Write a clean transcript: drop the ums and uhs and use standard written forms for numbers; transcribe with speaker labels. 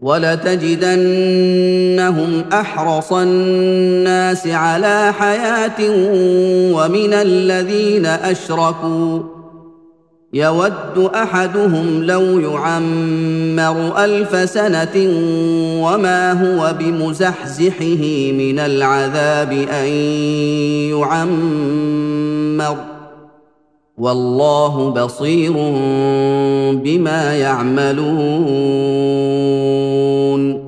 Speaker 1: ولتجدنهم احرص الناس على حياه ومن الذين اشركوا يود احدهم لو يعمر الف سنه وما هو بمزحزحه من العذاب ان يعمر والله بصير بما يعملون